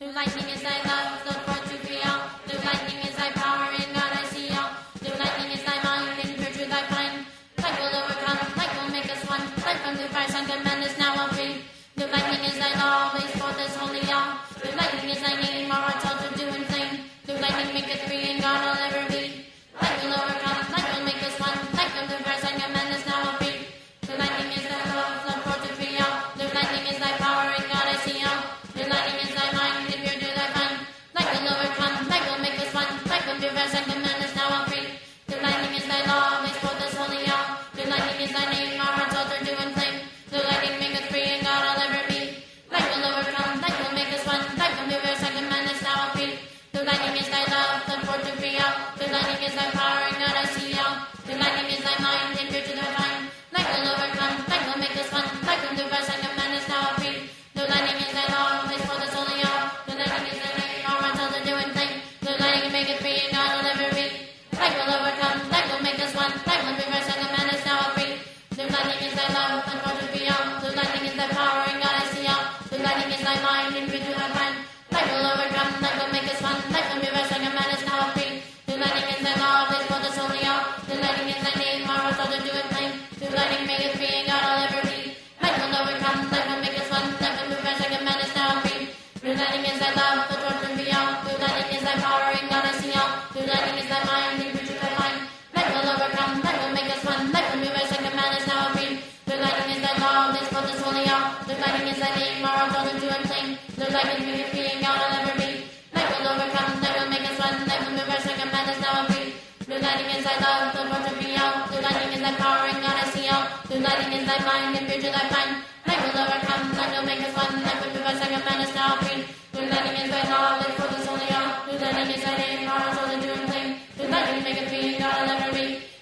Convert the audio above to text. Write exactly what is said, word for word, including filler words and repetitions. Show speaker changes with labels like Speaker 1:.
Speaker 1: The lightning is thy love, the forth to be all. The lightning is thy power, in God I see all. The lightning is thy mind, in virtue thy find. Light will overcome, light will make us one. Light from the fire, sun command us now all free. The lightning is thy law, lays forth as holy all. The lightning is thy name, our hearts also do inflame. The lightning maketh free, in God I'll ever be. Light will overcome, light will make us one. Light from the fire, sun command us now all free. The lightning is thy love, the forth to be all. The lightning is thy power, in God I see all. The lightning is thy mind, in virtue thy find. Light will overcome, light will make us one. Light from the fire, sun command us now all free. The lightning is thy law, lays forth as holy all. The lightning is thy name, our hearts altar do inflame. The lightning maketh free, in God I'll ever be. Light will overcome, light will make us one. Light from the fire, sun command us now all free. The lightning is thy love, the forth to be all. The lightning is thy power, in God I see all. The lightning is thy mind, in virtue thy find. Light will overcome, light will make us one. Light from the fire, sun command us now all free. The lightning is thy law, lays forth as holy all. The lightning is thy name, our hearts altar do inflame. The lightning maketh free, in God I'll ever be. Light will overcome, light will make us one. Light from the fire, sun command us now all free. The lightning is thy love, and forth to be all. The lightning is thy power, in God I see all. The lightning is thy mind, in virtue thy find. Light will overcome, light will make us one. Light from the fire, sun command us now all free. The lightning is thy law, lays forth as holy all. The lightning is thy name, our hearts altar do inflame. The lightning maketh free, in God I'll ever be. Light will overcome, light will make us one. Light from the fire, sun command us now all free. The lightning is thy love, the forth to be all. The lightning is thy power, in God I see all. The lightning is thy mind, in virtue thy find. Light will overcome, light will make us one. Light from the fire, sun command us now all free. The lightning is thy law, lays forth as holy all. The lightning is thy name, our hearts altar do inflame. The lightning maketh free, in God I'll ever be. Light will overcome, light will make us one. Light from the fire, sun command us now all free. The lightning is thy love, the forth to be all. The lightning is thy power, in God I see all. The lightning is thy mind, in virtue thy find. Light will overcome, light will make us one. Light from the fire, sun command us now all free. The lightning is thy law, lays forth as holy all. The lightning is thy name, our hearts altar do inflame. The lightning maketh free, in God I'll ever be.